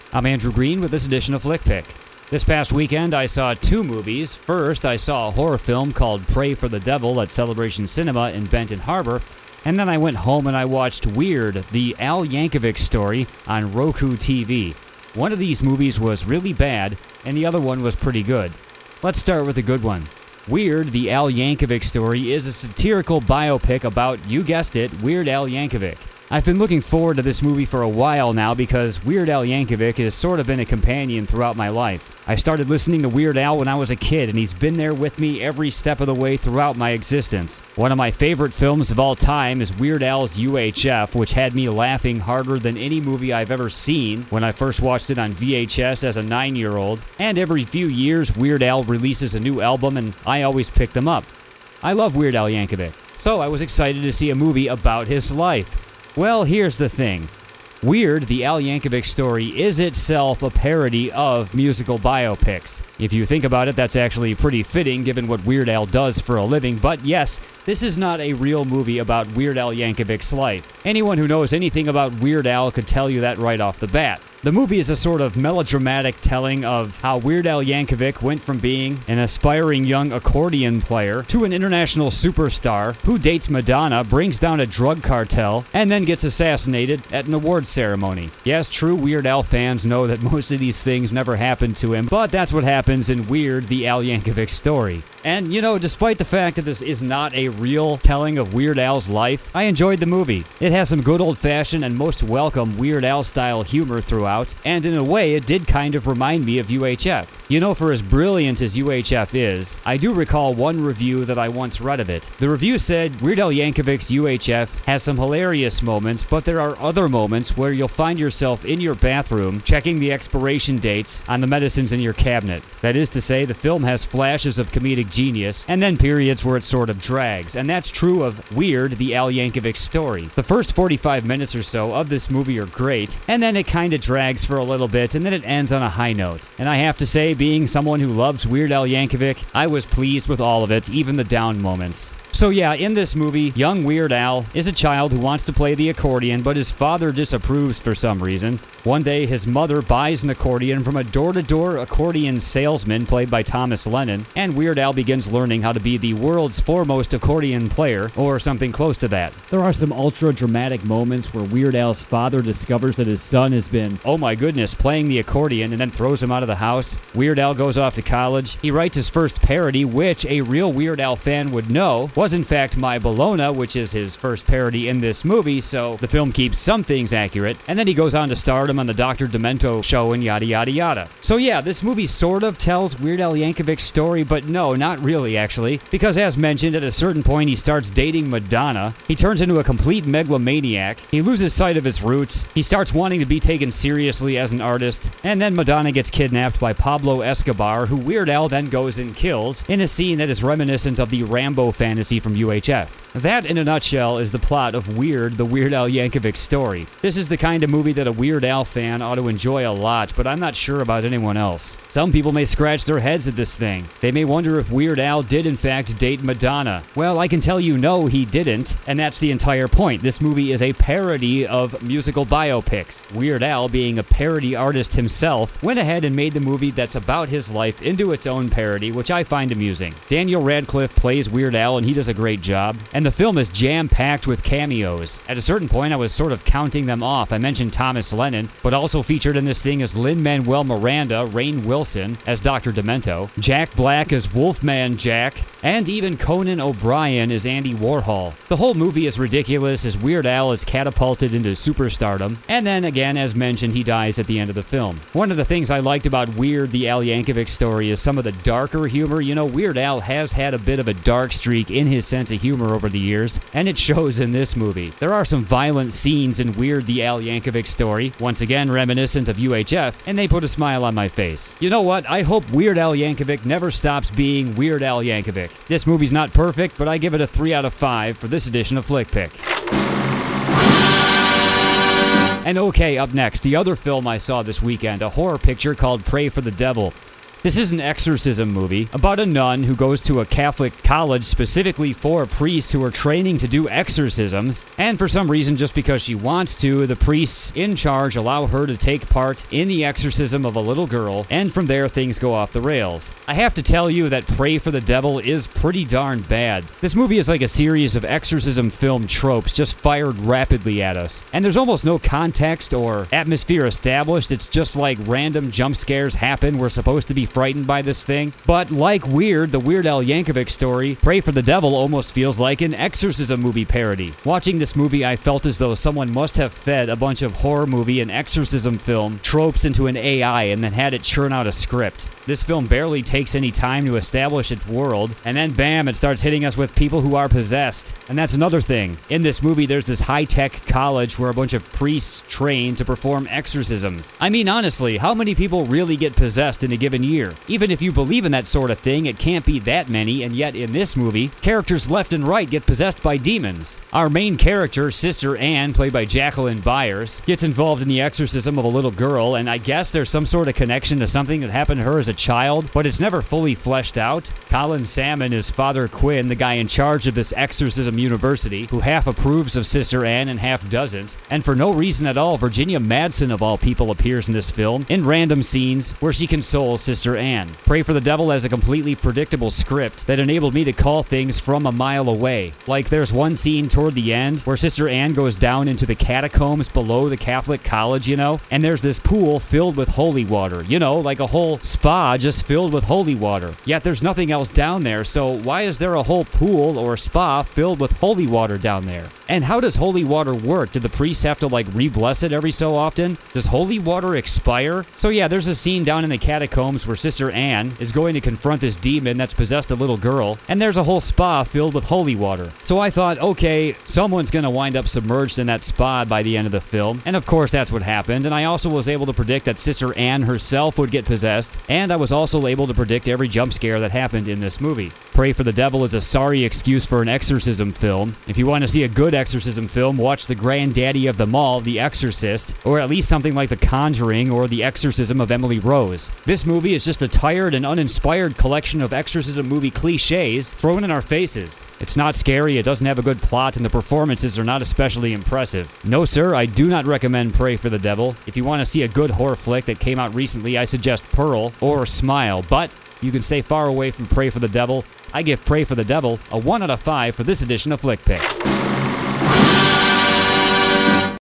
I'm Andrew Green with this edition of Flick Pick. This past weekend, I saw two movies. First, I saw a horror film called Pray for the Devil at Celebration Cinema in Benton Harbor. And then I went home and I watched Weird, the Al Yankovic story on Roku TV. One of these movies was really bad, and the other one was pretty good. Let's start with the good one. Weird, the Al Yankovic story is a satirical biopic about, you guessed it, Weird Al Yankovic. I've been looking forward to this movie for a while now because Weird Al Yankovic has sort of been a companion throughout my life. I started listening to Weird Al when I was a kid, and he's been there with me every step of the way throughout my existence. One of my favorite films of all time is Weird Al's UHF, which had me laughing harder than any movie I've ever seen when I first watched it on VHS as a 9-year-old. And every few years, Weird Al releases a new album, and I always pick them up. I love Weird Al Yankovic, so I was excited to see a movie about his life. Well, here's the thing. Weird, the Al Yankovic story is itself a parody of musical biopics. If you think about it, that's actually pretty fitting given what Weird Al does for a living, but yes, this is not a real movie about Weird Al Yankovic's life. Anyone who knows anything about Weird Al could tell you that right off the bat. The movie is a sort of melodramatic telling of how Weird Al Yankovic went from being an aspiring young accordion player to an international superstar who dates Madonna, brings down a drug cartel, and then gets assassinated at an awards ceremony. Yes, true Weird Al fans know that most of these things never happened to him, but that's what happens in Weird, the Al Yankovic story. And, you know, despite the fact that this is not a real telling of Weird Al's life, I enjoyed the movie. It has some good old-fashioned and most welcome Weird Al-style humor throughout, and in a way, it did kind of remind me of UHF. You know, for as brilliant as UHF is, I do recall one review that I once read of it. The review said, Weird Al Yankovic's UHF has some hilarious moments, but there are other moments where you'll find yourself in your bathroom checking the expiration dates on the medicines in your cabinet. That is to say, the film has flashes of comedic genius, and then periods where it sort of drags. And that's true of Weird, the Al Yankovic story. The first 45 minutes or so of this movie are great, and then it kind of drags for a little bit, and then it ends on a high note. And I have to say, being someone who loves Weird Al Yankovic, I was pleased with all of it, even the down moments. So yeah, in this movie, young Weird Al is a child who wants to play the accordion, but his father disapproves for some reason. One day, his mother buys an accordion from a door-to-door accordion salesman played by Thomas Lennon, and Weird Al begins learning how to be the world's foremost accordion player, or something close to that. There are some ultra-dramatic moments where Weird Al's father discovers that his son has been, oh my goodness, playing the accordion and then throws him out of the house. Weird Al goes off to college. He writes his first parody, which a real Weird Al fan would know was in fact My Bologna, which is his first parody in this movie, so the film keeps some things accurate, and then he goes on to stardom on the Dr. Demento show and yada yada yada. So yeah, this movie sort of tells Weird Al Yankovic's story, but no, not really actually, because as mentioned, at a certain point he starts dating Madonna, he turns into a complete megalomaniac, he loses sight of his roots, he starts wanting to be taken seriously as an artist, and then Madonna gets kidnapped by Pablo Escobar, who Weird Al then goes and kills, in a scene that is reminiscent of the Rambo fantasy from UHF. That, in a nutshell, is the plot of Weird, the Weird Al Yankovic story. This is the kind of movie that a Weird Al fan ought to enjoy a lot, but I'm not sure about anyone else. Some people may scratch their heads at this thing. They may wonder if Weird Al did in fact date Madonna. Well, I can tell you no, he didn't, and that's the entire point. This movie is a parody of musical biopics. Weird Al, being a parody artist himself, went ahead and made the movie that's about his life into its own parody, which I find amusing. Daniel Radcliffe plays Weird Al, and he does a great job, and the film is jam-packed with cameos. At a certain point, I was sort of counting them off. I mentioned Thomas Lennon, but also featured in this thing is Lin-Manuel Miranda, Rainn Wilson as Dr. Demento, Jack Black as Wolfman Jack, and even Conan O'Brien as Andy Warhol. The whole movie is ridiculous as Weird Al is catapulted into superstardom, and then again, as mentioned, he dies at the end of the film. One of the things I liked about Weird, the Al Yankovic story is some of the darker humor. You know, Weird Al has had a bit of a dark streak in his sense of humor over the years, and it shows in this movie. There are some violent scenes in Weird, the Al Yankovic story, once again reminiscent of UHF, and they put a smile on my face. You know what? I hope Weird Al Yankovic never stops being Weird Al Yankovic. This movie's not perfect, but I give it a 3 out of 5 for this edition of Flick Pick. And okay, up next, the other film I saw this weekend, a horror picture called Pray for the Devil. This is an exorcism movie about a nun who goes to a Catholic college specifically for priests who are training to do exorcisms, and for some reason, just because she wants to, the priests in charge allow her to take part in the exorcism of a little girl, and from there things go off the rails. I have to tell you that Pray for the Devil is pretty darn bad. This movie is like a series of exorcism film tropes just fired rapidly at us, and there's almost no context or atmosphere established. It's just like random jump scares happen. We're supposed to be frightened by this thing. But like Weird, the Weird Al Yankovic story, Pray for the Devil almost feels like an exorcism movie parody. Watching this movie, I felt as though someone must have fed a bunch of horror movie and exorcism film tropes into an AI and then had it churn out a script. This film barely takes any time to establish its world, and then bam, it starts hitting us with people who are possessed. And that's another thing. In this movie, there's this high-tech college where a bunch of priests train to perform exorcisms. I mean, honestly, how many people really get possessed in a given year? Even if you believe in that sort of thing, it can't be that many, and yet in this movie, characters left and right get possessed by demons. Our main character, Sister Anne, played by Jacqueline Byers, gets involved in the exorcism of a little girl, and I guess there's some sort of connection to something that happened to her as a child, but it's never fully fleshed out. Colin Salmon is Father Quinn, the guy in charge of this exorcism university, who half approves of Sister Anne and half doesn't. And for no reason at all, Virginia Madsen, of all people, appears in this film in random scenes where she consoles Sister Anne. Pray for the Devil has a completely predictable script that enabled me to call things from a mile away. Like, there's one scene toward the end where Sister Anne goes down into the catacombs below the Catholic college, and there's this pool filled with holy water, like a whole spa just filled with holy water. Yet there's nothing else down there, so why is there a whole pool or spa filled with holy water down there? And how does holy water work? Do the priests have to re-bless it every so often? Does holy water expire? So yeah, there's a scene down in the catacombs where Sister Anne is going to confront this demon that's possessed a little girl, and there's a whole spa filled with holy water. So I thought, okay, someone's gonna wind up submerged in that spa by the end of the film, and of course that's what happened. And I also was able to predict that Sister Anne herself would get possessed, and I was also able to predict every jump scare that happened in this movie. Pray for the Devil is a sorry excuse for an exorcism film. If you want to see a good exorcism film, watch the granddaddy of them all, The Exorcist, or at least something like The Conjuring or The Exorcism of Emily Rose. This movie is just a tired and uninspired collection of exorcism movie cliches thrown in our faces. It's not scary, it doesn't have a good plot, and the performances are not especially impressive. No sir, I do not recommend Pray for the Devil. If you want to see a good horror flick that came out recently, I suggest Pearl or Smile, but you can stay far away from Pray for the Devil. I give Pray for the Devil a 1 out of 5 for this edition of Flick Pick.